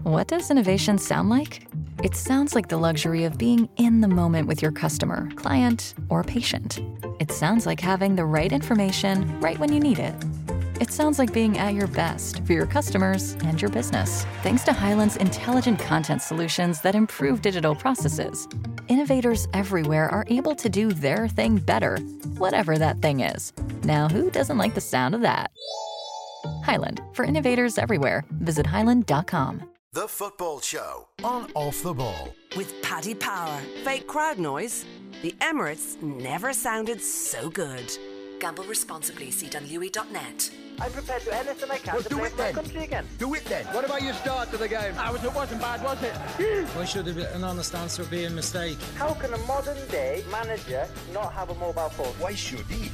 What does innovation sound like? It sounds like the luxury of being in the moment with your customer, client, or patient. It sounds like having the right information right when you need it. It sounds like being at your best for your customers and your business. Thanks to Hyland's intelligent content solutions that improve digital processes, innovators everywhere are able to do their thing better, whatever that thing is. Now, who doesn't like the sound of that? Hyland, for innovators everywhere. Visit hyland.com. The Football Show on Off the Ball. With Paddy Power. Fake crowd noise. The Emirates never sounded so good. Gamble responsibly. CWE.net. I'm prepared to do anything I can to play for my country again. Do it then. What about your start to the game? It wasn't bad, was it? Why should an honest answer be a mistake? How can a modern day manager not have a mobile phone? Why should he?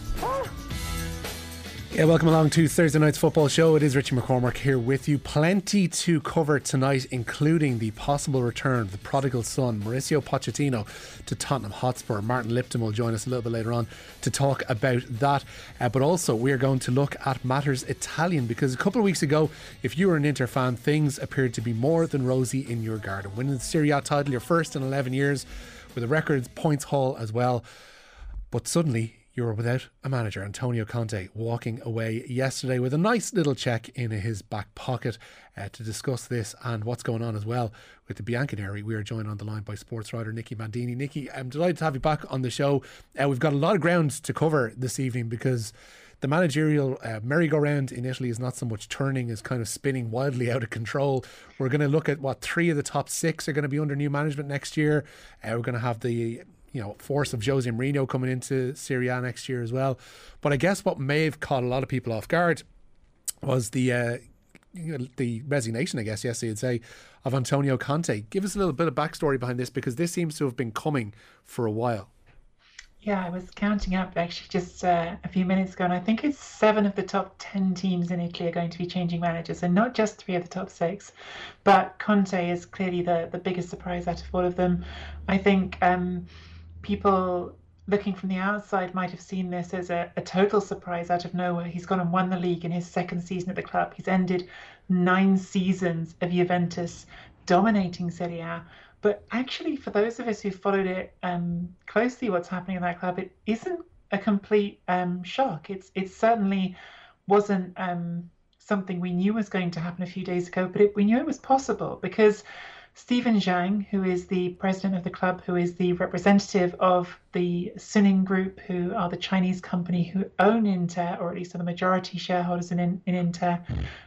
Yeah, welcome along to Thursday night's football show. It is Richie McCormack here with you. Plenty to cover tonight, including the possible return of the prodigal son, Mauricio Pochettino, to Tottenham Hotspur. Martin Lipton will join us a little bit later on to talk about that. But also, we are going to look at matters Italian, because a couple of weeks ago, if you were an Inter fan, things appeared to be more than rosy in your garden. Winning the Serie A title, your first in 11 years, with a record points haul as well. But suddenly, you're without a manager. Antonio Conte walking away yesterday with a nice little check in his back pocket. To discuss this and what's going on as well with the Bianconeri, we are joined on the line by sports writer Nicky Mandini. Nicky, I'm delighted to have you back on the show. We've got a lot of ground to cover this evening, because the managerial merry-go-round in Italy is not so much turning, is kind of spinning wildly out of control. We're going to look at what 3 of the top 6 are going to be under new management next year. We're going to have the force of Jose Mourinho coming into Serie A next year as well. But I guess what may have caught a lot of people off guard was the resignation, I guess, yesterday you'd say, of Antonio Conte. Give us a little bit of backstory behind this, because this seems to have been coming for a while. Yeah, I was counting up actually just a few minutes ago, and I think it's 7 of the top 10 teams in Italy are going to be changing managers, and not just 3 of the top 6. But Conte is clearly the biggest surprise out of all of them. I think people looking from the outside might have seen this as a total surprise out of nowhere. He's gone and won the league in his second season at the club. He's ended 9 seasons of Juventus dominating Serie A. But actually, for those of us who followed it closely, what's happening in that club, it isn't a complete shock. It certainly wasn't something we knew was going to happen a few days ago, but we knew it was possible, because Stephen Zhang, who is the president of the club, who is the representative of the Suning Group, who are the Chinese company who own Inter, or at least are the majority shareholders in Inter,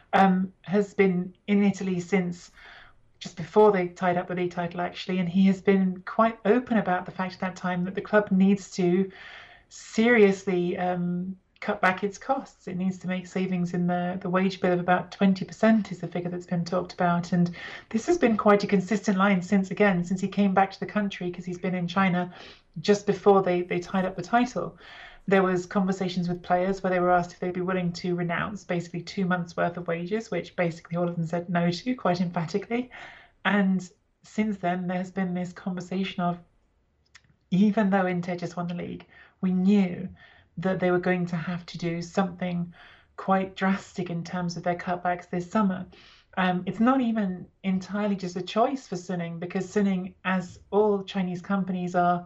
has been in Italy since just before they tied up the league title, actually. And he has been quite open about the fact at that time that the club needs to seriously cut back its costs. It needs to make savings in the wage bill of about 20% is the figure that's been talked about. And this has been quite a consistent line since he came back to the country, because he's been in China just before they tied up the title. There was conversations with players where they were asked if they'd be willing to renounce basically 2 months worth of wages, which basically all of them said no to quite emphatically. And since then, there's been this conversation of, even though Inter just won the league, we knew that they were going to have to do something quite drastic in terms of their cutbacks this summer. It's not even entirely just a choice for Suning, because Suning, as all Chinese companies are,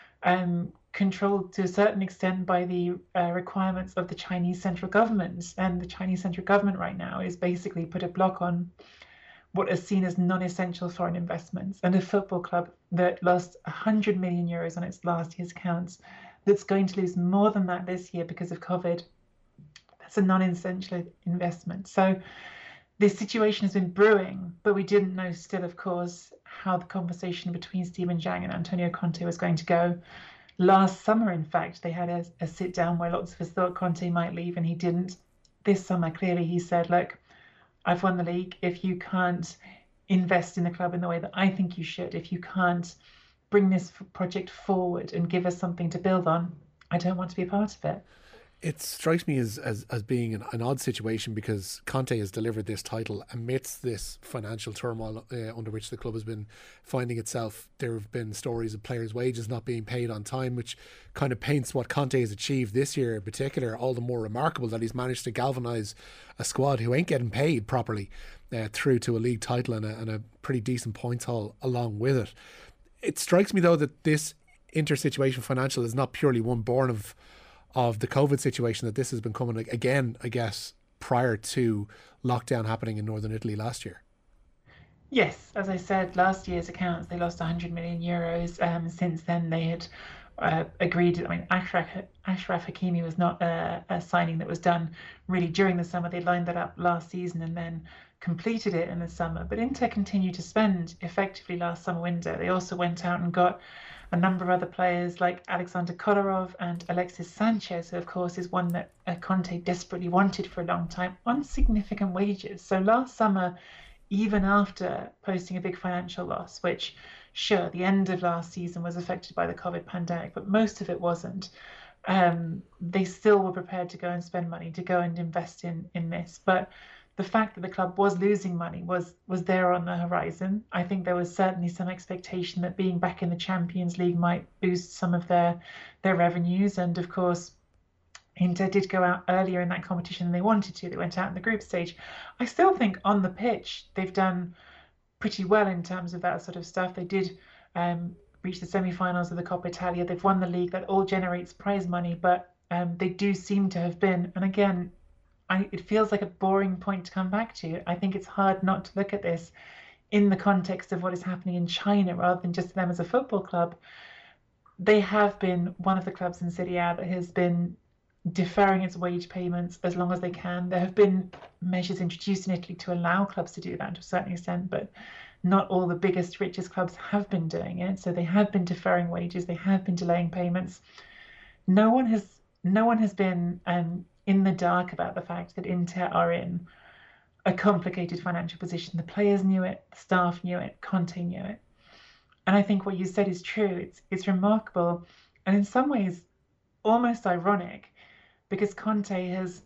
controlled to a certain extent by the requirements of the Chinese central government. And the Chinese central government right now is basically put a block on what is seen as non-essential foreign investments. And a football club that lost 100 million euros on its last year's accounts, that's going to lose more than that this year because of COVID, that's a non-essential investment. So this situation has been brewing, but we didn't know still, of course, how the conversation between Stephen Zhang and Antonio Conte was going to go. Last summer, in fact, they had a sit down where lots of us thought Conte might leave, and he didn't. This summer, clearly, he said, look, I've won the league. If you can't invest in the club in the way that I think you should, if you can't bring this project forward and give us something to build on, I don't want to be a part of it. It strikes me as being an odd situation, because Conte has delivered this title amidst this financial turmoil under which the club has been finding itself. There have been stories of players' wages not being paid on time, which kind of paints what Conte has achieved this year in particular all the more remarkable, that he's managed to galvanise a squad who ain't getting paid properly. through to a league title and a pretty decent points haul along with it. It strikes me though that this Inter situation financial is not purely one born of the COVID situation, that this has been coming again, I guess, prior to lockdown happening in northern Italy last year. Yes, as I said, last year's accounts, they lost 100 million euros. Since then, they had agreed. I mean, Achraf Hakimi was not a signing that was done really during the summer. They lined that up last season and then completed it in the summer. But Inter continued to spend effectively last summer window. They also went out and got a number of other players like Alexander Kolarov and Alexis Sanchez, who of course is one that Conte desperately wanted for a long time, on significant wages. So last summer, even after posting a big financial loss, which, sure, the end of last season was affected by the COVID pandemic, but most of it wasn't, they still were prepared to go and spend money, to go and invest in this. But the fact that the club was losing money was there on the horizon. I think there was certainly some expectation that being back in the Champions League might boost some of their revenues. And of course, Inter did go out earlier in that competition than they wanted to. They went out in the group stage. I still think on the pitch, they've done pretty well in terms of that sort of stuff. They did reach the semi-finals of the Coppa Italia. They've won the league. That all generates prize money, but they do seem to have been, and again, it feels like a boring point to come back to. I think it's hard not to look at this in the context of what is happening in China rather than just them as a football club. They have been one of the clubs in Serie A that has been deferring its wage payments as long as they can. There have been measures introduced in Italy to allow clubs to do that to a certain extent, but not all the biggest, richest clubs have been doing it. So they have been deferring wages. They have been delaying payments. No one has been in the dark about the fact that Inter are in a complicated financial position. The players knew it, the staff knew it, Conte knew it. And I think what you said is true. It's remarkable and in some ways almost ironic, because Conte has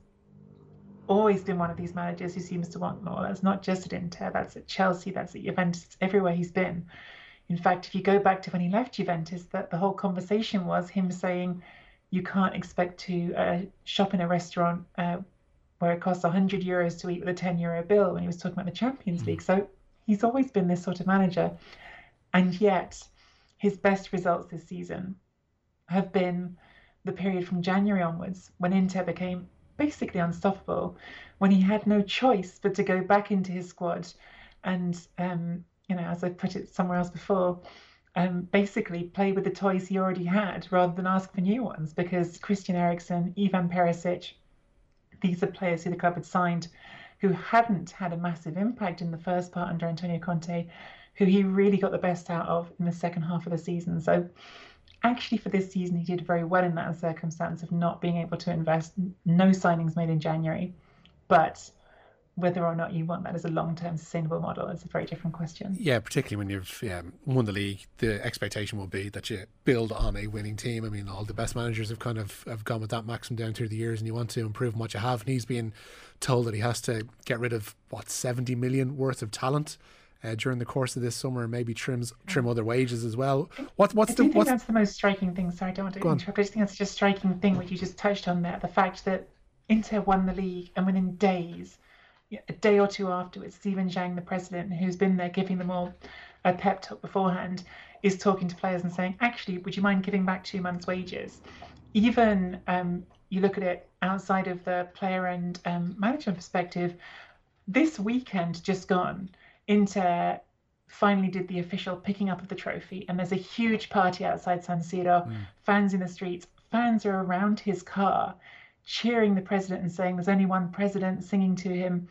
always been one of these managers who seems to want more. That's not just at Inter, that's at Chelsea, that's at Juventus, everywhere he's been. In fact, if you go back to when he left Juventus, that the whole conversation was him saying, you can't expect to shop in a restaurant where it costs 100 euros to eat with a 10 euro bill when he was talking about the Champions League. So he's always been this sort of manager. And yet his best results this season have been the period from January onwards, when Inter became basically unstoppable, when he had no choice but to go back into his squad and, as I put it somewhere else before, basically play with the toys he already had rather than ask for new ones, because Christian Eriksen, Ivan Perisic, these are players who the club had signed who hadn't had a massive impact in the first part under Antonio Conte, who he really got the best out of in the second half of the season. So actually for this season, he did very well in that circumstance of not being able to invest, no signings made in January. But whether or not you want that as a long-term sustainable model is a very different question. Yeah, particularly when you've won the league, the expectation will be that you build on a winning team. I mean, all the best managers have have gone with that maxim down through the years, and you want to improve on what you have. And he's being told that he has to get rid of 70 million worth of talent during the course of this summer, and maybe trim other wages as well. I think that's the most striking thing. Sorry, I don't want to interrupt. I just think that's just a striking thing which you just touched on there. The fact that Inter won the league, and within days, a day or two afterwards, Steven Zhang, the president, who's been there giving them all a pep talk beforehand, is talking to players and saying, actually, would you mind giving back 2 months' wages? Even you look at it outside of the player and management perspective, this weekend just gone, Inter finally did the official picking up of the trophy, and there's a huge party outside San Siro, fans in the streets, fans are around his car cheering the president and saying there's only one president, singing to him.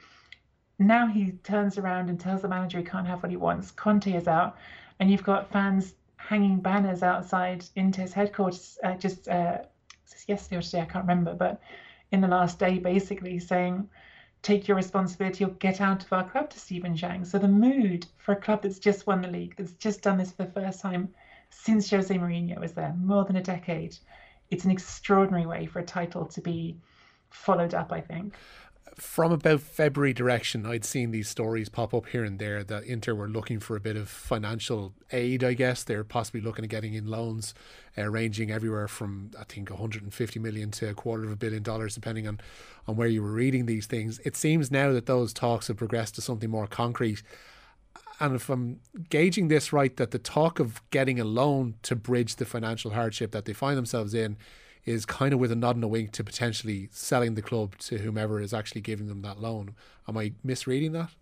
Now he turns around and tells the manager he can't have what he wants. Conte is out, and you've got fans hanging banners outside Inter's headquarters just yesterday or today, I can't remember, but in the last day basically saying, take your responsibility or get out of our club, to Steven Zhang. So the mood for a club that's just won the league, that's just done this for the first time since Jose Mourinho was there, more than a decade, it's an extraordinary way for a title to be followed up, I think. From about February direction, I'd seen these stories pop up here and there that Inter were looking for a bit of financial aid, I guess. They're possibly looking at getting in loans ranging everywhere from, I think, 150 million to $250 million, depending on where you were reading these things. It seems now that those talks have progressed to something more concrete. And if I'm gauging this right, that the talk of getting a loan to bridge the financial hardship that they find themselves in is kind of with a nod and a wink to potentially selling the club to whomever is actually giving them that loan. Am I misreading that?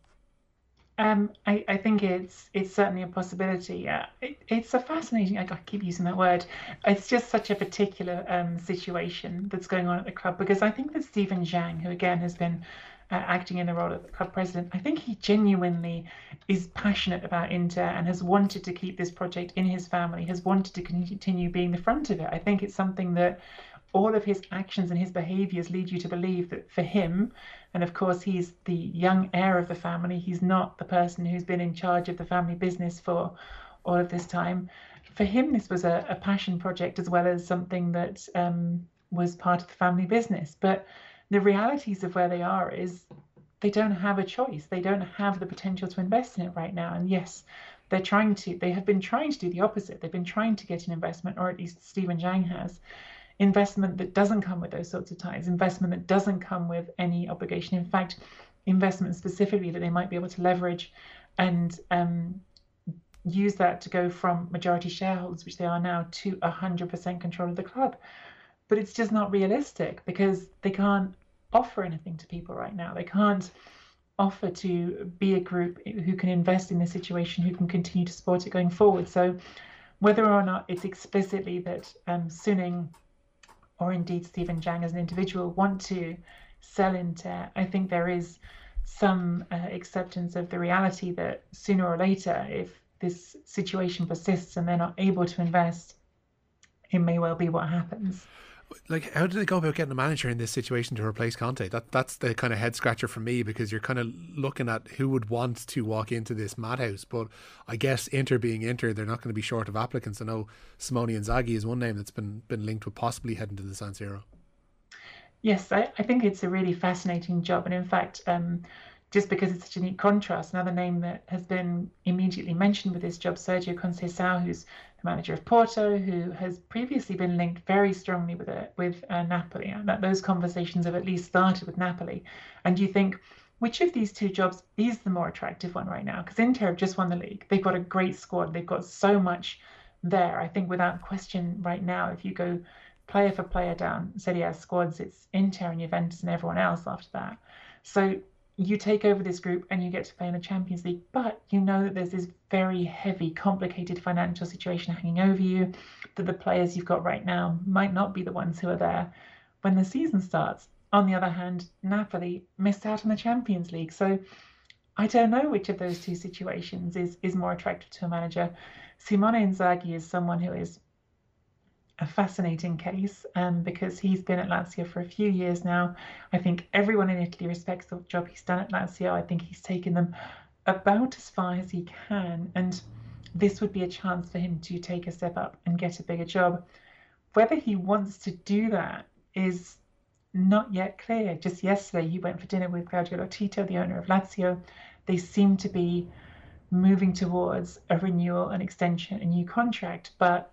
I think it's certainly a possibility. It's a fascinating, I keep using that word. It's just such a particular situation that's going on at the club, because I think that Stephen Zhang, who again has been acting in the role of the club president, I think he genuinely is passionate about Inter and has wanted to keep this project in his family, has wanted to continue being the front of it. I think it's something that all of his actions and his behaviours lead you to believe that for him, and of course he's the young heir of the family, he's not the person who's been in charge of the family business for all of this time. For him, this was a passion project as well as something that was part of the family business. But the realities of where they are is they don't have a choice. They don't have the potential to invest in it right now. And yes, they have been trying to do the opposite. They've been trying to get an investment, or at least Stephen Zhang has, investment that doesn't come with those sorts of ties, investment that doesn't come with any obligation. In fact, investment specifically that they might be able to leverage and use that to go from majority shareholders, which they are now, to 100% control of the club. But it's just not realistic, because they can't offer anything to people right now. They can't offer to be a group who can invest in the situation, who can continue to support it going forward. So whether or not it's explicitly that Suning or indeed Stephen Zhang as an individual want to sell Inter, I think there is some acceptance of the reality that sooner or later, if this situation persists and they're not able to invest, it may well be what happens. Like, how do they go about getting a manager in this situation to replace Conte? That's the kind of head scratcher for me, because you're kind of looking at who would want to walk into this madhouse. But I guess Inter being Inter, they're not going to be short of applicants. I know Simone Inzaghi is one name that's been linked with possibly heading to the San Siro. Yes, I think it's a really fascinating job. And in fact, just because it's such a neat contrast, another name that has been immediately mentioned with this job, Sergio Conceição, who's the manager of Porto, who has previously been linked very strongly with Napoli, and that those conversations have at least started with Napoli. And you think, which of these two jobs is the more attractive one right now? Because Inter have just won the league. They've got a great squad. They've got so much there. I think without question right now, if you go player for player down Serie A squads, it's Inter and Juventus and everyone else after that. So you take over this group and you get to play in the Champions League, but you know that there's this very heavy, complicated financial situation hanging over you, that the players you've got right now might not be the ones who are there when the season starts. On the other hand, Napoli missed out on the Champions League. So I don't know which of those two situations is more attractive to a manager. Simone Inzaghi is someone who is a fascinating case because he's been at Lazio for a few years now. I think everyone in Italy respects the job he's done at Lazio. I think he's taken them about as far as he can, and this would be a chance for him to take a step up and get a bigger job. Whether he wants to do that is not yet clear. Just yesterday he went for dinner with Claudio Lotito, the owner of Lazio. They seem to be moving towards a renewal, an extension, a new contract, but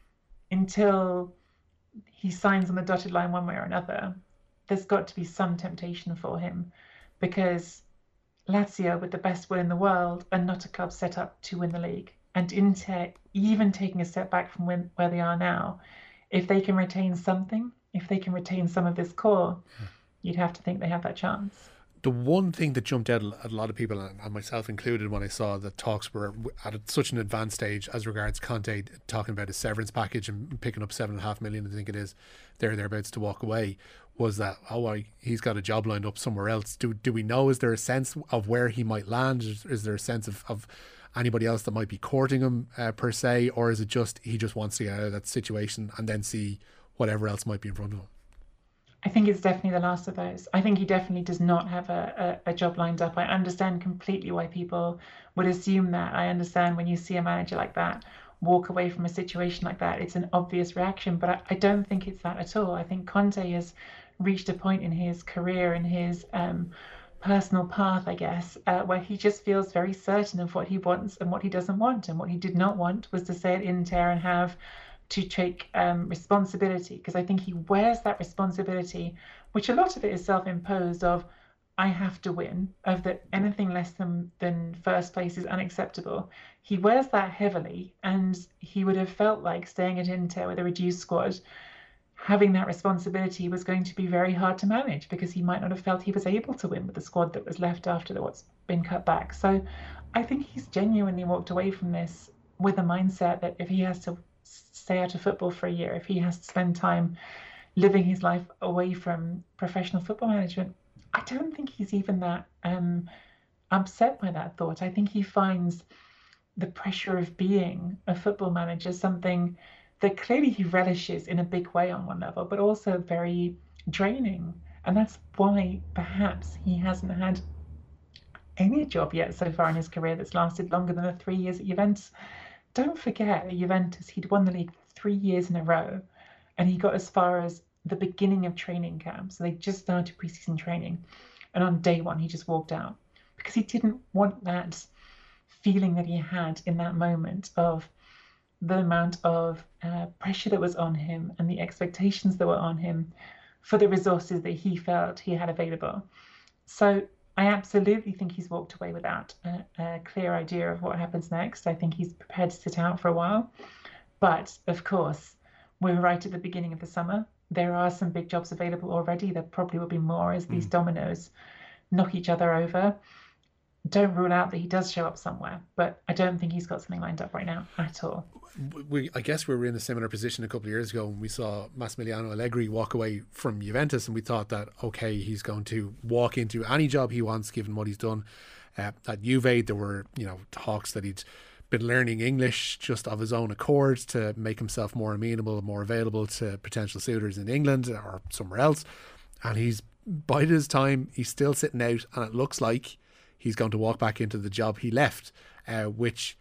until he signs on the dotted line one way or another, there's got to be some temptation for him, because Lazio, with the best will in the world, are not a club set up to win the league. And Inter, even taking a step back from where they are now, if they can retain something, if they can retain some of this core, you'd have to think they have that chance. The one thing that jumped out at a lot of people, and myself included, when I saw that talks were at such an advanced stage as regards Conte talking about his severance package and picking up $7.5 million, I think it is, thereabouts to walk away, was that, he's got a job lined up somewhere else. Do we know, is there a sense of where he might land? Is there a sense of anybody else that might be courting him per se, or is it just he just wants to get out of that situation and then see whatever else might be in front of him? I think it's definitely the last of those. I think he definitely does not have a job lined up. I understand completely why people would assume that. I understand when you see a manager like that walk away from a situation like that, it's an obvious reaction, but I don't think it's that at all. I think Conte has reached a point in his career and his personal path, I guess, where he just feels very certain of what he wants and what he doesn't want. And what he did not want was to stay at Inter and have to take responsibility, because I think he wears that responsibility, which a lot of it is self-imposed, of I have to win, of that anything less than first place is unacceptable. He wears that heavily, and he would have felt like staying at Inter with a reduced squad, having that responsibility was going to be very hard to manage, because he might not have felt he was able to win with the squad that was left after what's been cut back. So I think he's genuinely walked away from this with a mindset that if he has to stay out of football for a year, if he has to spend time living his life away from professional football management, I don't think he's even that upset by that thought. I think he finds the pressure of being a football manager something that clearly he relishes in a big way on one level, but also very draining. And that's why perhaps he hasn't had any job yet so far in his career that's lasted longer than the 3 years at Juventus. Don't forget, at Juventus, he'd won the league 3 years in a row, and he got as far as the beginning of training camp. So they just started preseason training, and on day one, he just walked out because he didn't want that feeling that he had in that moment of the amount of pressure that was on him and the expectations that were on him for the resources that he felt he had available. So I absolutely think he's walked away without a clear idea of what happens next. I think he's prepared to sit out for a while. But of course, we're right at the beginning of the summer. There are some big jobs available already. There probably will be more as these dominoes knock each other over. Don't rule out that he does show up somewhere, but I don't think he's got something lined up right now at all. I guess we were in a similar position a couple of years ago when we saw Massimiliano Allegri walk away from Juventus, and we thought that, okay, he's going to walk into any job he wants given what he's done. At Juve, there were talks that he'd been learning English just of his own accord to make himself more amenable, more available to potential suitors in England or somewhere else. And he's bided his time. He's still sitting out, and it looks like he's going to walk back into the job he left, which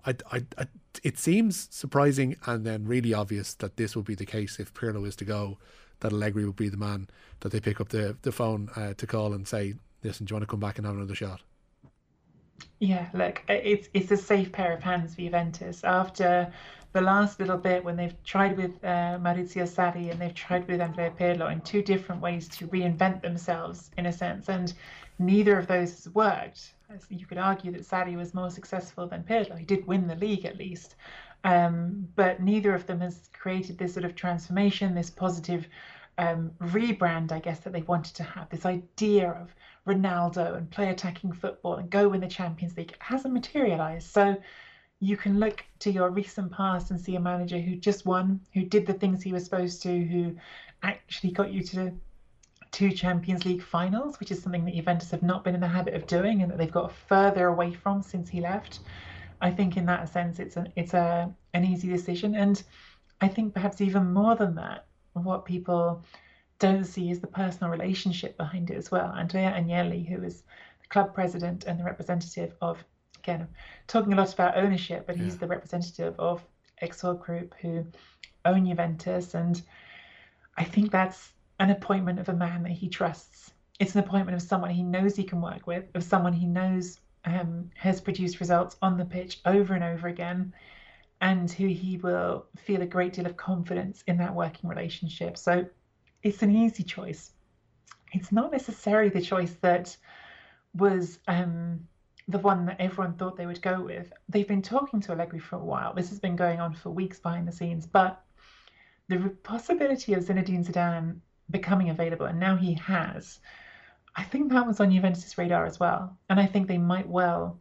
it seems surprising and then really obvious that this will be the case if Pirlo is to go, that Allegri will be the man that they pick up the phone to call and say, listen, do you want to come back and have another shot? Yeah, look, it's a safe pair of hands for Juventus. After the last little bit, when they've tried with Maurizio Sarri and they've tried with Andrea Pirlo in two different ways to reinvent themselves, in a sense, and neither of those has worked. You could argue that Sarri was more successful than Pirlo. He did win the league at least. But neither of them has created this sort of transformation, this positive rebrand, I guess, that they wanted to have. This idea of Ronaldo and play attacking football and go win the Champions League. It hasn't materialised. So you can look to your recent past and see a manager who just won, who did the things he was supposed to, who actually got you to 2 Champions League finals, which is something that Juventus have not been in the habit of doing and that they've got further away from since he left. I think in that sense it's an easy decision. And I think perhaps even more than that, what people don't see is the personal relationship behind it as well. Andrea Agnelli, who is the club president and the representative of, again, I'm talking a lot about ownership, but he's the representative of Exor Group, who own Juventus. And I think that's an appointment of a man that he trusts. It's an appointment of someone he knows he can work with, of someone he knows has produced results on the pitch over and over again, and who he will feel a great deal of confidence in that working relationship. So it's an easy choice. It's not necessarily the choice that was the one that everyone thought they would go with. They've been talking to Allegri for a while. This has been going on for weeks behind the scenes, but the possibility of Zinedine Zidane becoming available, and now he has, I think that was on Juventus' radar as well. And I think they might well,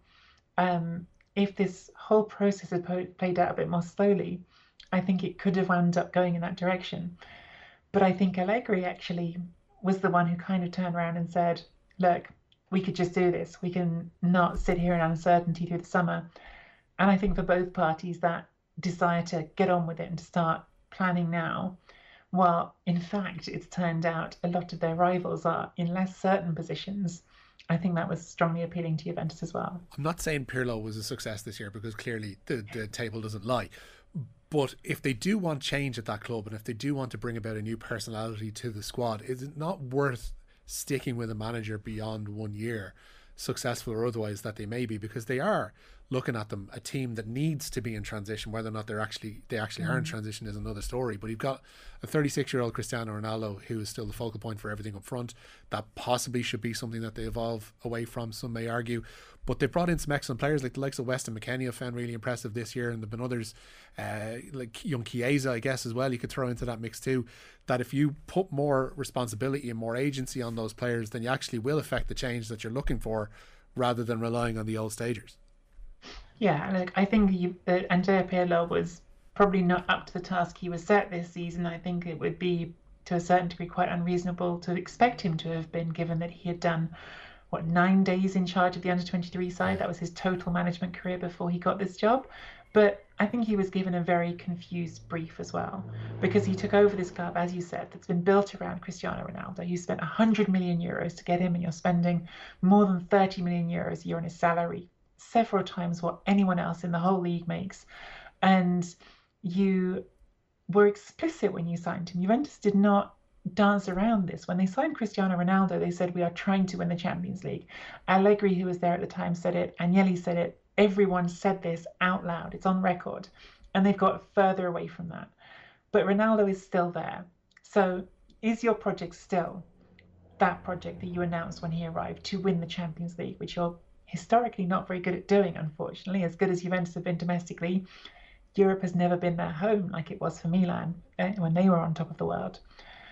if this whole process had played out a bit more slowly, I think it could have wound up going in that direction. But I think Allegri actually was the one who kind of turned around and said, look, we could just do this. We can not sit here in uncertainty through the summer. And I think for both parties, that desire to get on with it and to start planning now, while in fact it's turned out a lot of their rivals are in less certain positions, I think that was strongly appealing to Juventus as well. I'm not saying Pirlo was a success this year, because clearly the table doesn't lie. But if they do want change at that club, and if they do want to bring about a new personality to the squad, is it not worth sticking with a manager beyond 1 year, successful or otherwise, that they may be? Because they are looking at them, a team that needs to be in transition. Whether or not they actually are in transition is another story. But you've got a 36-year-old Cristiano Ronaldo who is still the focal point for everything up front. That possibly should be something that they evolve away from, some may argue. But they've brought in some excellent players, like the likes of Weston McKennie I found really impressive this year, and there have been others like young Chiesa, I guess, as well, you could throw into that mix too, that if you put more responsibility and more agency on those players, then you actually will affect the change that you're looking for, rather than relying on the old stagers. Yeah, like I think that Andrea Pirlo was probably not up to the task he was set this season. I think it would be, to a certain degree, quite unreasonable to expect him to have been, given that he had done, 9 days in charge of the under-23 side. That was his total management career before he got this job. But I think he was given a very confused brief as well, because he took over this club, as you said, that's been built around Cristiano Ronaldo. You spent 100 million euros to get him, and you're spending more than 30 million euros a year on his salary, several times what anyone else in the whole league makes. And you were explicit when you signed him. Juventus did not dance around this. When they signed Cristiano Ronaldo, they said, we are trying to win the Champions League. Allegri, who was there at the time, said it. Agnelli said it. Everyone said this out loud. It's on record. And they've got further away from that. But Ronaldo is still there. So is your project still that project that you announced when he arrived, to win the Champions League, which you're historically not very good at doing, unfortunately? As good as Juventus have been domestically, Europe has never been their home like it was for Milan when they were on top of the world.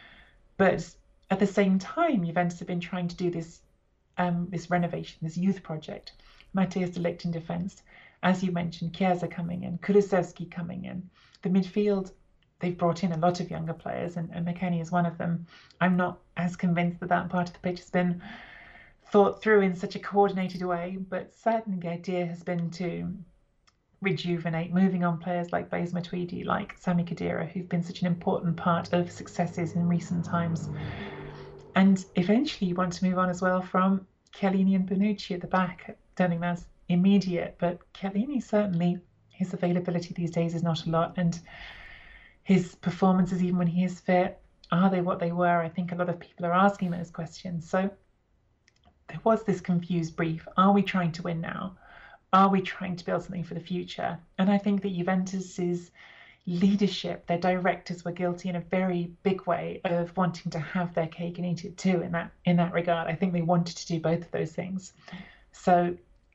But at the same time, Juventus have been trying to do this renovation, this youth project. Matthias de Ligt in defence, as you mentioned, Chiesa coming in, Kulusevski coming in. The midfield, they've brought in a lot of younger players, and McKennie is one of them. I'm not as convinced that that part of the pitch has been thought through in such a coordinated way, but certainly the idea has been to rejuvenate, moving on players like Blaise Matuidi, like Sami Khedira, who've been such an important part of successes in recent times. And eventually you want to move on as well from Chiellini and Bonucci at the back. I don't think that's immediate, but Chiellini, certainly his availability these days is not a lot, and his performances, even when he is fit, are they what they were? I think a lot of people are asking those questions. So there was this confused brief. Are we trying to win now? Are we trying to build something for the future? And I think that Juventus's leadership, their directors, were guilty in a very big way of wanting to have their cake and eat it too in that regard. I think they wanted to do both of those things. So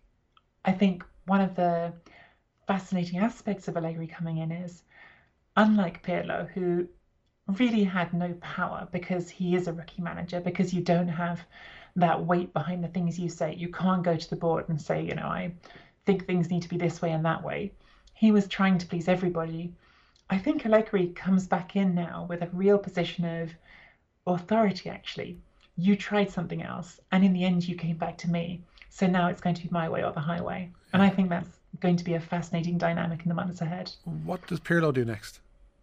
I think one of the fascinating aspects of Allegri coming in is, unlike Pirlo, who really had no power because he is a rookie manager, because you don't have that weight behind the things you say. You can't go to the board and say, I think things need to be this way and that way. He was trying to please everybody. I think Allegri comes back in now with a real position of authority, actually. You tried something else, and in the end you came back to me. So now it's going to be my way or the highway. And I think that's going to be a fascinating dynamic in the months ahead. What does Pirlo do next?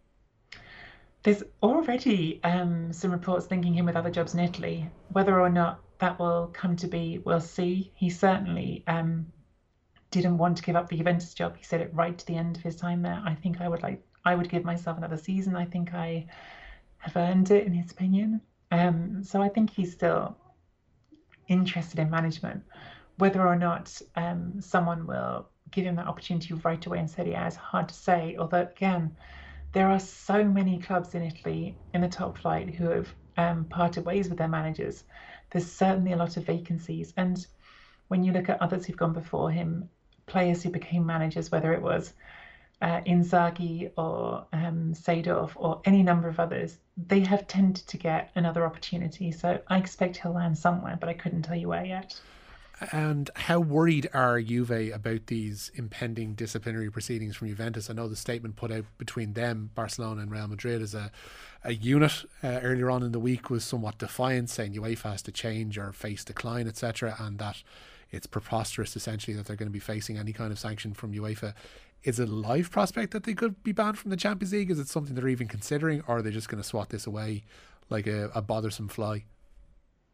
There's already some reports linking him with other jobs in Italy. Whether or not that will come to be, we'll see. He certainly didn't want to give up the Juventus job. He said it right to the end of his time there. I think I would give myself another season. I think I have earned it, in his opinion. So I think he's still interested in management. Whether or not someone will give him that opportunity right away in Serie A is hard to say. Although, again, there are so many clubs in Italy in the top flight who have parted ways with their managers. There's certainly a lot of vacancies. And when you look at others who've gone before him, players who became managers, whether it was Inzaghi or Seedorf or any number of others, they have tended to get another opportunity. So I expect he'll land somewhere, but I couldn't tell you where yet. And how worried are Juve about these impending disciplinary proceedings from Juventus? I know the statement put out between them, Barcelona and Real Madrid, as a unit earlier on in the week was somewhat defiant, saying UEFA has to change or face decline, etc., and that it's preposterous, essentially, that they're going to be facing any kind of sanction from UEFA. Is it a live prospect that they could be banned from the Champions League? Is it something they're even considering, or are they just going to swat this away like a bothersome fly?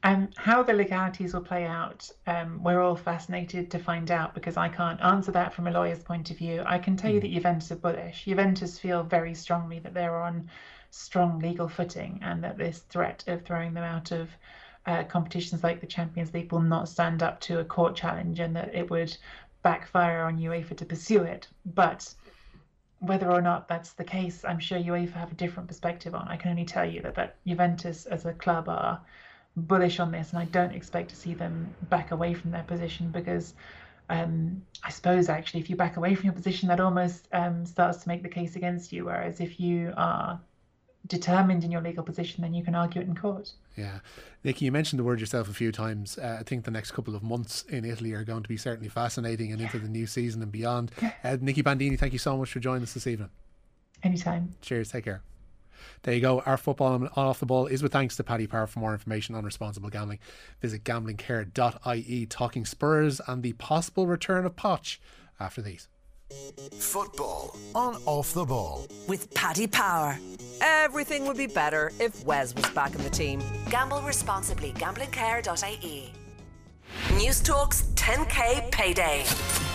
How the legalities will play out, we're all fascinated to find out, because I can't answer that from a lawyer's point of view. I can tell you that Juventus are bullish. Juventus feel very strongly that they're on strong legal footing, and that this threat of throwing them out of competitions like the Champions League will not stand up to a court challenge, and that it would backfire on UEFA to pursue it. But whether or not that's the case, I'm sure UEFA have a different perspective on. I can only tell you that Juventus as a club are bullish on this, and I don't expect to see them back away from their position, because I suppose actually if you back away from your position, that almost starts to make the case against you, whereas if you are determined in your legal position, then you can argue it in court. Yeah. Nikki, you mentioned the word yourself a few times. I think the next couple of months in Italy are going to be certainly fascinating, and into the new season and beyond. Nikki Bandini, thank you so much for joining us this evening. Anytime. Cheers, take care. There you go. Our football on Off the Ball is with thanks to Paddy Power. For more information on responsible gambling, visit gamblingcare.ie. Talking Spurs and the possible return of Poch after these. Football on Off the Ball with Paddy Power. Everything would be better if Wes was back in the team. Gamble responsibly. Gamblingcare.ie. News Talk's 10K payday.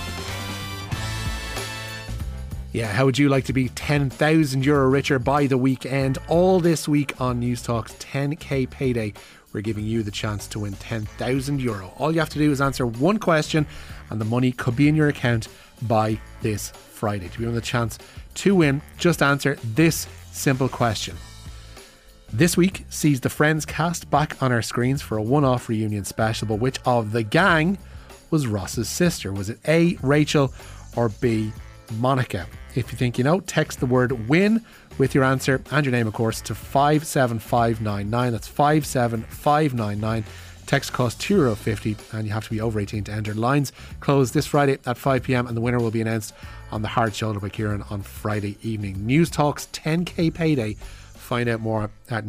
Yeah, how would you like to be €10,000 richer by the weekend? All this week on News Talk's 10K payday, we're giving you the chance to win €10,000. All you have to do is answer one question, and the money could be in your account by this Friday. To be on the chance to win, just answer this simple question. This week sees the Friends cast back on our screens for a one-off reunion special, but which of the gang was Ross's sister? Was it A, Rachel, or B, Monica? If you think you know, text the word WIN with your answer and your name, of course, to 57599. That's 57599. Text costs €2.50, and you have to be over 18 to enter. Lines close this Friday at 5 p.m, and the winner will be announced on the Hard Shoulder by Kieran on Friday evening. News Talk's 10K payday. Find out more at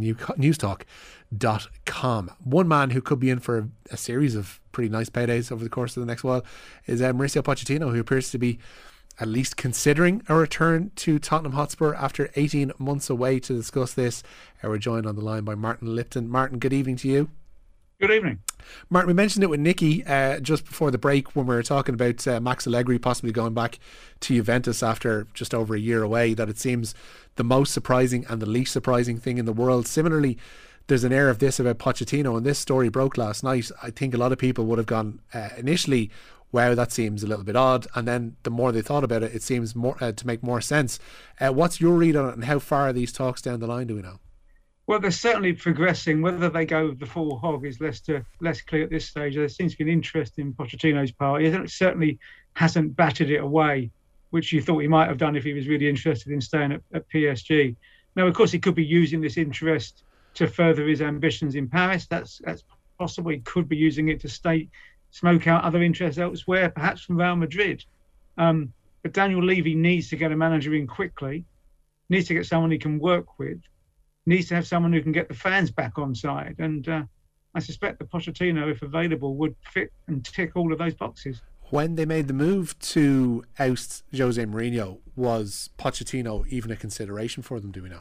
newstalk.com. One man who could be in for a series of pretty nice paydays over the course of the next while is Mauricio Pochettino, who appears to be at least considering a return to Tottenham Hotspur after 18 months away. To discuss this, we're joined on the line by Martin Lipton. Martin, good evening to you. Good evening. Martin, we mentioned it with Nikki just before the break when we were talking about Max Allegri possibly going back to Juventus after just over a year away, that it seems the most surprising and the least surprising thing in the world. Similarly, there's an air of this about Pochettino, and this story broke last night. I think a lot of people would have gone initially, wow, that seems a little bit odd, and then the more they thought about it, it seems more to make more sense. What's your read on it, and how far are these talks down the line, do we know? Well, they're certainly progressing. Whether they go the full hog is less clear at this stage. There seems to be an interest in Pochettino's part. He certainly hasn't batted it away, which you thought he might have done if he was really interested in staying at PSG. Now, of course, he could be using this interest to further his ambitions in Paris. That's possible. He could be using it to smoke out other interests elsewhere, perhaps from Real Madrid. But Daniel Levy needs to get a manager in quickly, needs to get someone he can work with, needs to have someone who can get the fans back on side. And I suspect that Pochettino, if available, would fit and tick all of those boxes. When they made the move to oust Jose Mourinho, was Pochettino even a consideration for them, do we know?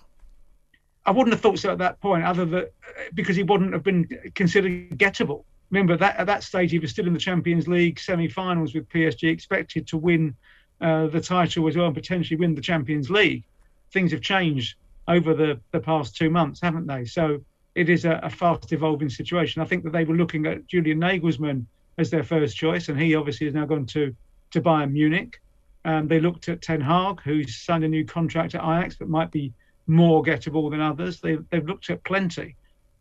I wouldn't have thought so at that point, other than because he wouldn't have been considered gettable. Remember, that at that stage, he was still in the Champions League semi-finals with PSG, expected to win the title as well and potentially win the Champions League. Things have changed over the past 2 months, haven't they? So it is a fast evolving situation. I think that they were looking at Julian Nagelsmann as their first choice, and he obviously has now gone to Bayern Munich. They looked at Ten Hag, who's signed a new contract at Ajax, but might be more gettable than others. They've looked at plenty.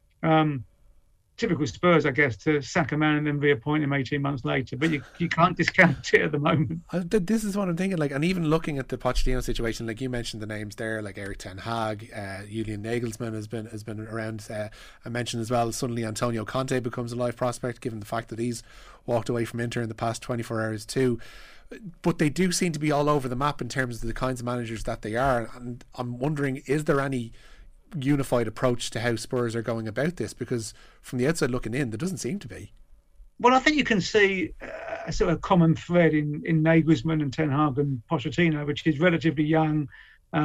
Typical Spurs, I guess, to sack a man and then reappoint him 18 months later. But you can't discount it at the moment. This is what I'm thinking. And even looking at the Pochettino situation, like you mentioned the names there, like Erik Ten Hag, Julian Nagelsmann has been around. I mentioned as well, suddenly Antonio Conte becomes a live prospect, given the fact that he's walked away from Inter in the past 24 hours too. But they do seem to be all over the map in terms of the kinds of managers that they are. And I'm wondering, is there any unified approach to how Spurs are going about this? Because from the outside looking in, there doesn't seem to be. Well, I think you can see a sort of common thread in Nagelsmann and Ten Hag and Pochettino, which is relatively young,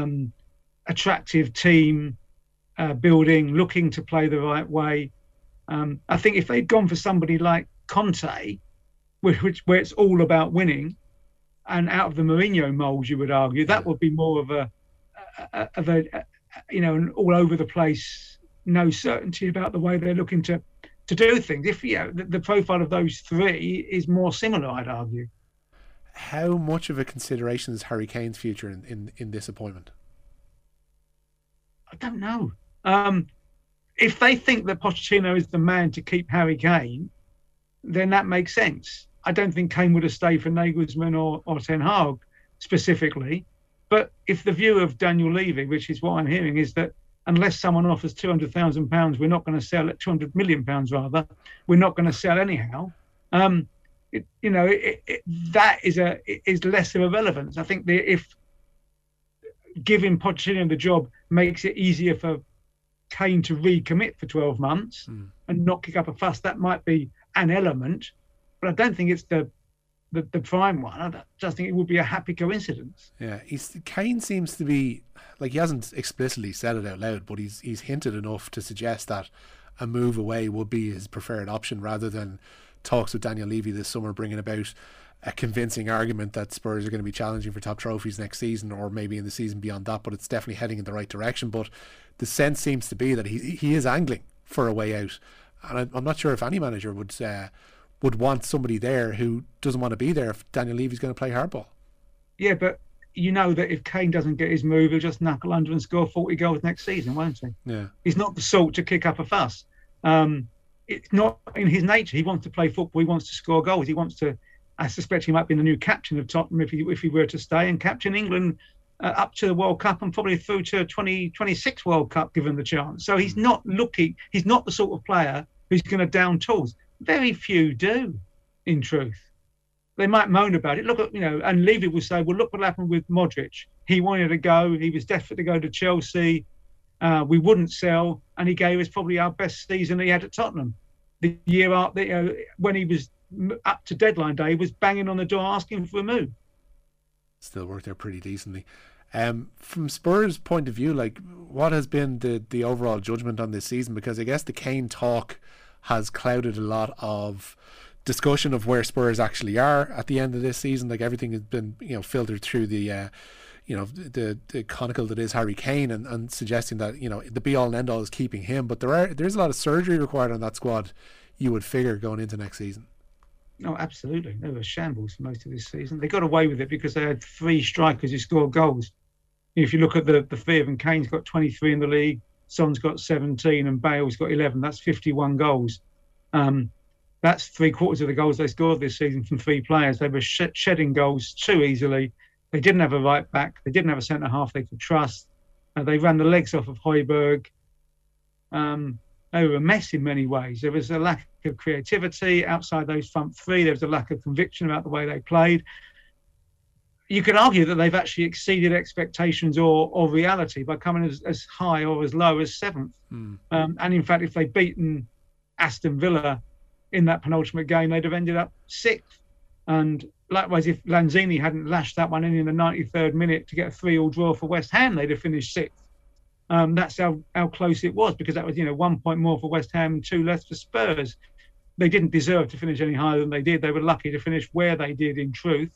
attractive team building, looking to play the right way. I think if they'd gone for somebody like Conte, where it's all about winning, and out of the Mourinho mould, you would argue that would be more of a an all over the place, no certainty about the way they're looking to do things. If the profile of those three is more similar, I'd argue. How much of a consideration is Harry Kane's future in this appointment? I don't know. If they think that Pochettino is the man to keep Harry Kane, then that makes sense. I don't think Kane would have stayed for Nagelsmann or Ten Hag specifically. But if the view of Daniel Levy, which is what I'm hearing, is that unless someone offers £200,000, we're not going to sell at £200 million rather, we're not going to sell anyhow. That is less of a relevance. I think if giving Pochettino the job makes it easier for Kane to recommit for 12 months and not kick up a fuss, that might be an element, but I don't think it's the prime one. I just think it would be a happy coincidence. Yeah, Kane seems to be, like, he hasn't explicitly said it out loud, but he's hinted enough to suggest that a move away would be his preferred option, rather than talks with Daniel Levy this summer bringing about a convincing argument that Spurs are going to be challenging for top trophies next season, or maybe in the season beyond that, but it's definitely heading in the right direction. But the sense seems to be that he is angling for a way out, and I'm not sure if any manager would want somebody there who doesn't want to be there if Daniel Levy's going to play hardball. Yeah, but you know that if Kane doesn't get his move, he'll just knuckle under and score 40 goals next season, won't he? Yeah. He's not the sort to kick up a fuss. It's not in his nature. He wants to play football. He wants to score goals. He wants to. I suspect he might be the new captain of Tottenham if he were to stay, and captain England up to the World Cup and probably through to 2026 World Cup, given the chance. So he's not looking. He's not the sort of player who's going to down tools. Very few do, in truth. They might moan about it. Look at, and Levy will say, well, look what happened with Modric. He wanted to go. He was desperate to go to Chelsea. We wouldn't sell, and he gave us probably our best season he had at Tottenham. The year after, when he was up to deadline day, he was banging on the door asking for a move. Still worked there pretty decently. From Spurs' point of view, like, what has been the overall judgment on this season? Because I guess the Kane talk has clouded a lot of discussion of where Spurs actually are at the end of this season. Like, everything has been filtered through the conical that is Harry Kane, and suggesting that the be all and end all is keeping him, but there's a lot of surgery required on that squad, you would figure, going into next season. No, absolutely. They were shambles for most of this season. They got away with it because they had three strikers who scored goals. If you look at the three of them, Kane's got 23 in the league, Son's got 17, and Bale's got 11. That's 51 goals. That's 3/4 of the goals they scored this season from three players. They were shedding goals too easily. They didn't have a right back. They didn't have a centre half they could trust. They ran the legs off of Højbjerg. They were a mess in many ways. There was a lack of creativity outside those front three. There was a lack of conviction about the way they played. You could argue that they've actually exceeded expectations or reality by coming as high or as low as seventh. And in fact, if they'd beaten Aston Villa in that penultimate game, they'd have ended up sixth. And likewise, if Lanzini hadn't lashed that one in the 93rd minute to get a 3-3 draw for West Ham, they'd have finished sixth. That's how close it was, because that was 1 point more for West Ham and 2 less for Spurs. They didn't deserve to finish any higher than they did. They were lucky to finish where they did, in truth.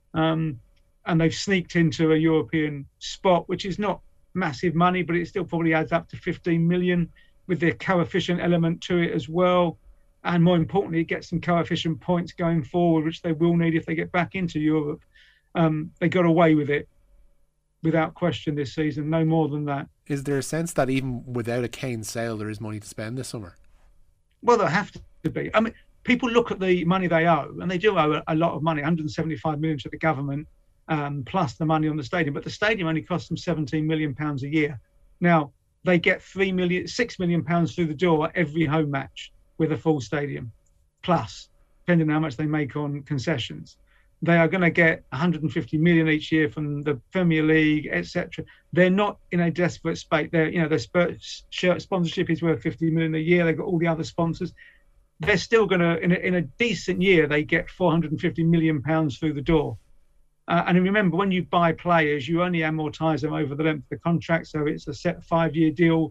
And they've sneaked into a European spot, which is not massive money, but it still probably adds up to 15 million with the coefficient element to it as well. And more importantly, it gets some coefficient points going forward, which they will need if they get back into Europe. They got away with it without question this season, no more than that. Is there a sense that even without a Kane sale, there is money to spend this summer? Well, there have to be. I mean, people look at the money they owe, and they do owe a lot of money, 175 million to the government, plus the money on the stadium. But the stadium only costs them £17 million a year. Now, they get £6 million through the door every home match with a full stadium, plus, depending on how much they make on concessions. They are going to get 150 million each year from the Premier League, etc. They're not in a desperate spate. Their shirt sponsorship is worth 50 million a year. They've got all the other sponsors. They're still going to, in a decent year, they get 450 million pounds through the door. And remember, when you buy players, you only amortise them over the length of the contract. So it's a set 5-year deal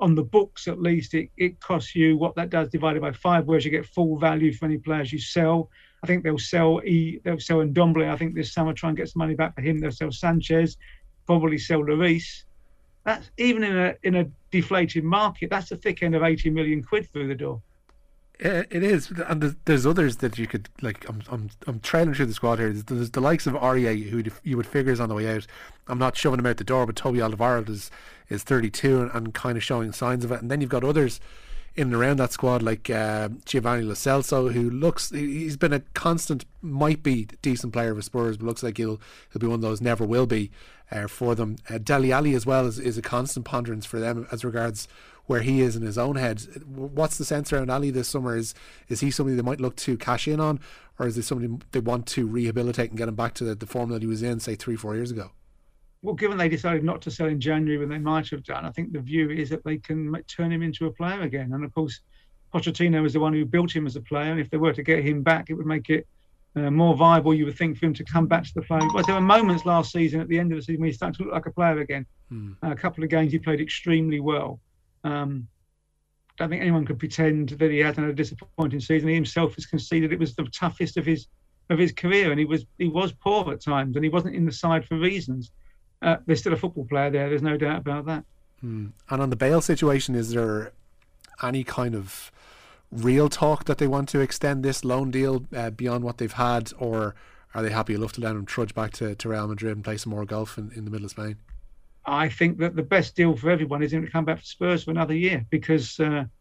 on the books at least, it costs you what that does divided by 5, whereas you get full value for any players you sell. I think they'll sell Ndombele. I think this summer, try and get some money back for him. They'll sell Sanchez, probably sell Lloris. That's even in a deflated market. That's a thick end of 80 million quid through the door. It is, and there's others that you could like. I'm trailing through the squad here. There's the likes of Aurier, who you would figure is on the way out. I'm not shoving him out the door, but Toby Alderweireld is 32 and kind of showing signs of it. And then you've got others in and around that squad like Giovanni Lo Celso, who he's been a constant, might be decent player for Spurs, but looks like he'll be one of those never will be for them. Dele Alli as well is a constant ponderance for them as regards where he is in his own head. What's the sense around Ali this summer? Is he somebody they might look to cash in on, or is it somebody they want to rehabilitate and get him back to the form that he was in, say 3-4 years ago? Well, given they decided not to sell in January when they might have done, I think the view is that they can turn him into a player again. And of course, Pochettino is the one who built him as a player. And if they were to get him back, it would make it more viable, you would think, for him to come back to the play. But there were moments last season, at the end of the season, when he started to look like a player again. A couple of games he played extremely well. I don't think anyone could pretend that he hasn't had a disappointing season. He himself has conceded it was the toughest of his career, and he was poor at times, and he wasn't in the side for reasons. There's still a football player there. There's no doubt about that. And on the Bale situation, is there any kind of real talk that they want to extend this loan deal beyond what they've had, or are they happy enough to let him trudge back to Real Madrid and play some more golf in the middle of Spain? I think that the best deal for everyone is him to come back to Spurs for another year, because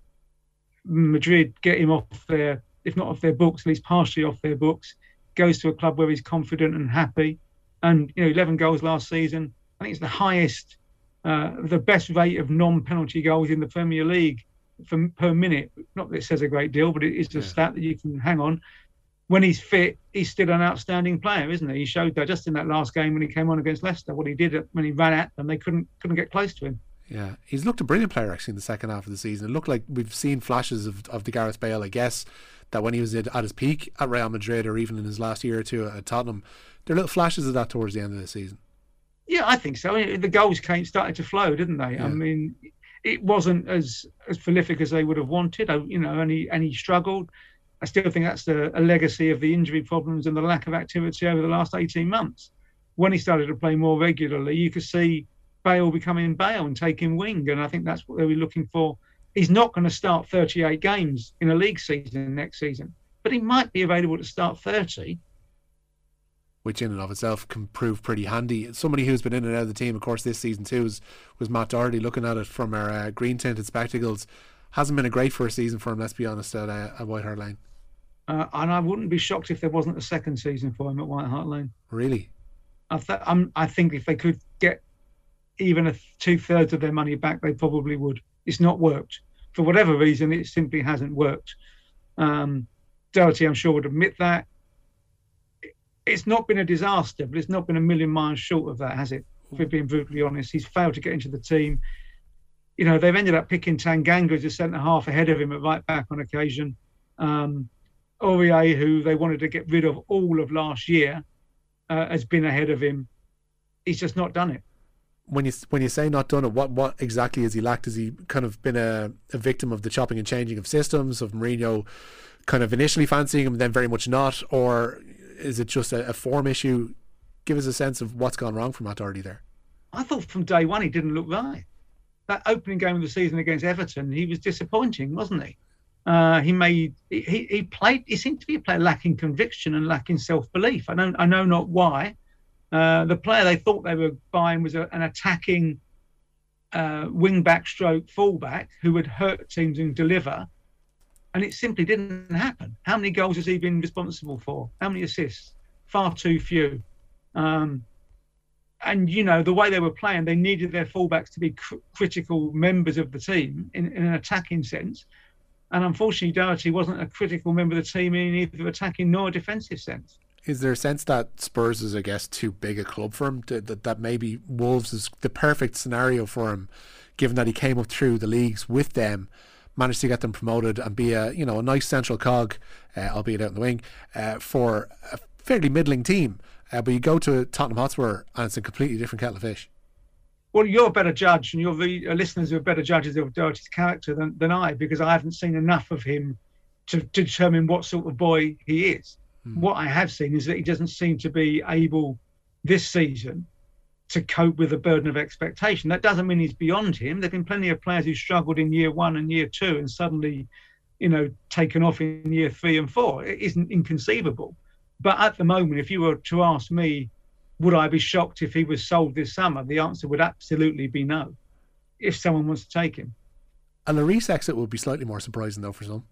Madrid get him off their, if not off their books, at least partially off their books, goes to a club where he's confident and happy. And 11 goals last season. I think it's the highest, the best rate of non-penalty goals in the Premier League per minute. Not that it says a great deal, but it is a stat that you can hang on. When he's fit, he's still an outstanding player, isn't he? He showed that just in that last game when he came on against Leicester. What he did when he ran at them, they couldn't get close to him. Yeah, he's looked a brilliant player actually in the second half of the season. It looked like we've seen flashes of the Gareth Bale, I guess, that when he was at his peak at Real Madrid, or even in his last year or two at Tottenham, there are little flashes of that towards the end of the season. Yeah, I think so. The goals started to flow, didn't they? Yeah. I mean, it wasn't as prolific as they would have wanted, and he struggled. I still think that's a legacy of the injury problems and the lack of activity over the last 18 months. When he started to play more regularly, you could see Bale becoming Bale and taking wing, and I think that's what they were looking for. He's not going to start 38 games in a league season next season, but he might be available to start 30. Which in and of itself can prove pretty handy. Somebody who's been in and out of the team, of course, this season too was Matt Doherty. Looking at it from our green tinted spectacles, hasn't been a great first season for him, let's be honest, at White Hart Lane. And I wouldn't be shocked if there wasn't a second season for him at White Hart Lane. Really? I think if they could get even 2/3 of their money back, they probably would. It's not worked. For whatever reason, it simply hasn't worked. Doherty, I'm sure, would admit that. It's not been a disaster, but it's not been a million miles short of that, has it? If we're being brutally honest, he's failed to get into the team. They've ended up picking Tanganga as a centre-half ahead of him at right-back on occasion. Aurier, who they wanted to get rid of all of last year, has been ahead of him. He's just not done it. When you say not done it, what exactly has he lacked? Has he kind of been a victim of the chopping and changing of systems, of Mourinho kind of initially fancying him and then very much not, or is it just a form issue? Give us a sense of what's gone wrong for Matt Doherty there. I thought from day one he didn't look right. That opening game of the season against Everton, he was disappointing, wasn't he? He seemed to be a player lacking conviction and lacking self-belief. I know not why. The player they thought they were buying was an attacking wing-back stroke full-back who would hurt teams and deliver, and it simply didn't happen. How many goals has he been responsible for? How many assists? Far too few. And the way they were playing, they needed their fullbacks to be critical members of the team in an attacking sense. And unfortunately, Doherty wasn't a critical member of the team in either attacking nor a defensive sense. Is there a sense that Spurs is, I guess, too big a club for him? That maybe Wolves is the perfect scenario for him, given that he came up through the leagues with them, managed to get them promoted and be a nice central cog, albeit out in the wing, for a fairly middling team. But you go to Tottenham Hotspur and it's a completely different kettle of fish. Well, you're a better judge, and your listeners are better judges of Doherty's character than I, because I haven't seen enough of him to determine what sort of boy he is. What I have seen is that he doesn't seem to be able this season to cope with the burden of expectation. That doesn't mean he's beyond him. There've been plenty of players who struggled in year 1 and year 2 and suddenly, taken off in year 3 and 4. It isn't inconceivable. But at the moment, if you were to ask me, would I be shocked if he was sold this summer? The answer would absolutely be no, if someone wants to take him. A Lloris exit would be slightly more surprising, though, for some.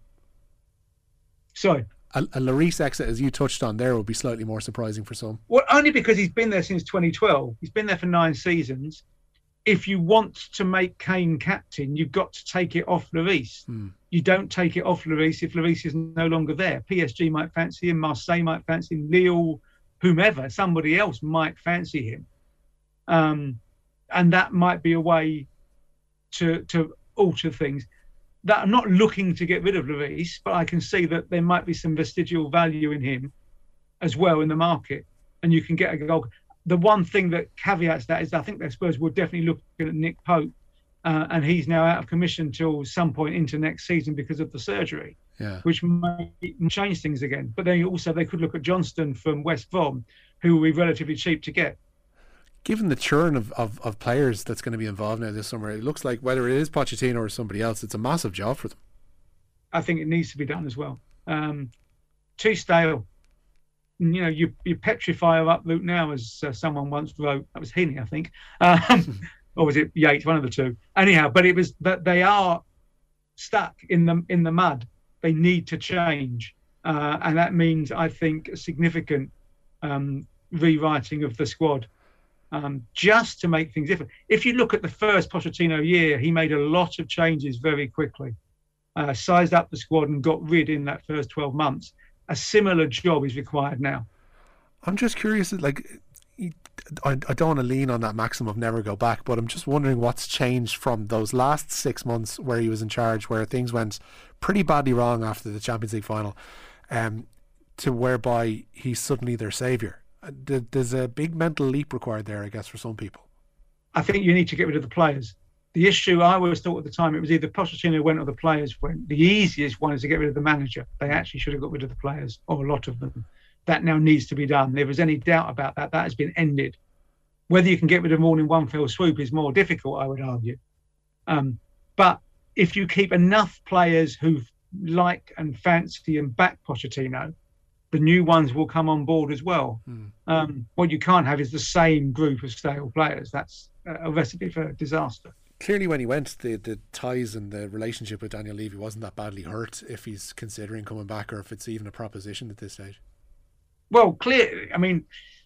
Sorry? A Lloris exit, as you touched on there, would be slightly more surprising for some. Well, only because he's been there since 2012. He's been there for 9 seasons. If you want to make Kane captain, you've got to take it off Lloris. You don't take it off Lloris if Lloris is no longer there. PSG might fancy him, Marseille might fancy him, Lille, whomever, somebody else might fancy him. And that might be a way to alter things. That I'm not looking to get rid of Lloris, but I can see that there might be some vestigial value in him as well in the market, and you can get a goal. The one thing that caveats that is I think that Spurs will definitely look at Nick Pope, and he's now out of commission till some point into next season because of the surgery, which might change things again. But then also they could look at Johnston from West Brom, who will be relatively cheap to get. Given the churn of players that's going to be involved now this summer, it looks like whether it is Pochettino or somebody else, it's a massive job for them. I think it needs to be done as well. Too stale. You petrify her up, Luke, now, as someone once wrote. That was Heaney, I think. Or was it Yates? One of the two. Anyhow, but it was that they are stuck in the mud. They need to change. And that means, I think, a significant rewriting of the squad. Just to make things different. If you look at the first Pochettino year, he made a lot of changes very quickly, sized up the squad and got rid in that first 12 months. A similar job is required now. I'm just curious, I don't want to lean on that maxim of never go back, but I'm just wondering what's changed from those last 6 months where he was in charge, where things went pretty badly wrong after the Champions League final, to whereby he's suddenly their saviour. There's a big mental leap required there, I guess, for some people. I think you need to get rid of the players. The issue I always thought at the time, it was either Pochettino went or the players went. The easiest one is to get rid of the manager. They actually should have got rid of the players, or a lot of them. That now needs to be done. If there was any doubt about that, that has been ended. Whether you can get rid of them all in one fell swoop is more difficult, I would argue. But if you keep enough players who like and fancy and back Pochettino, the new ones will come on board as well. What you can't have is the same group of stale players. That's a recipe for disaster. Clearly, when he went, the ties and the relationship with Daniel Levy wasn't that badly hurt, if he's considering coming back or if it's even a proposition at this stage. Well, clearly, I mean,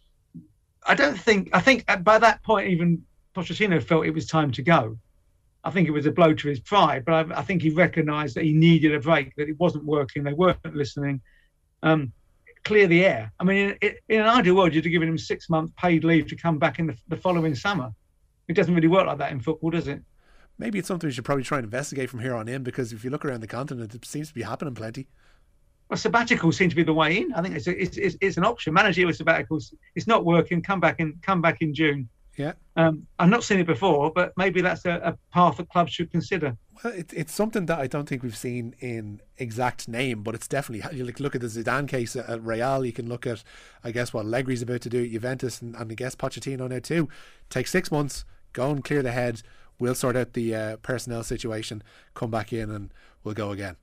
I think by that point, even Pochettino felt it was time to go. I think it was a blow to his pride, but I think he recognised that he needed a break, that it wasn't working, they weren't listening. Clear the air. I mean, in an ideal world, you'd have given him 6 months paid leave to come back in the following summer. It doesn't really work like that in football, does it? Maybe it's something we should probably try and investigate from here on in, because if you look around the continent, it seems to be happening plenty. Well, sabbaticals seem to be the way in. I think it's an option. Managerial sabbaticals. It's not working. Come back in June. Yeah. I've not seen it before, but maybe that's a path that clubs should consider. Well, it's something that I don't think we've seen in exact name, but it's definitely, you look at the Zidane case at Real, you can look at, I guess, what Allegri's about to do at Juventus, and I guess Pochettino now too. Take 6 months, go and clear the head, we'll sort out the personnel situation, come back in and we'll go again.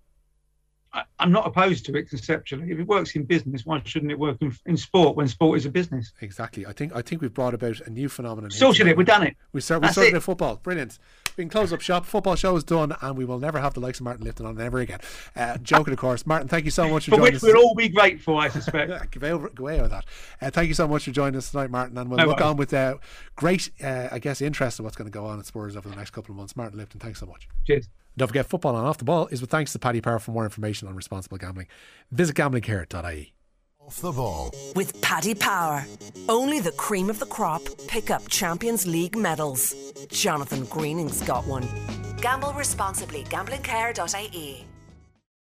I'm not opposed to it conceptually. If it works in business, why shouldn't it work in sport when sport is a business? Exactly. I think we've brought about a new phenomenon. Sorted it. We've done it. We sorted out football. Brilliant. We can close up shop. Football show is done, and we will never have the likes of Martin Lipton on ever again. Joking, of course. Martin, thank you so much for joining us. For which we'll all be grateful, I suspect. Go away with that. Thank you so much for joining us tonight, Martin, and we'll look on with great, I guess, interest in what's going to go on at Spurs over the next couple of months. Martin Lipton, thanks so much. Cheers. Don't forget, Football on Off the Ball is with thanks to Paddy Power. For more information on responsible gambling, visit gamblingcare.ie. Off the Ball with Paddy Power. Only the cream of the crop pick up Champions League medals. Jonathan Greening's got one. Gamble responsibly. Gamblingcare.ie.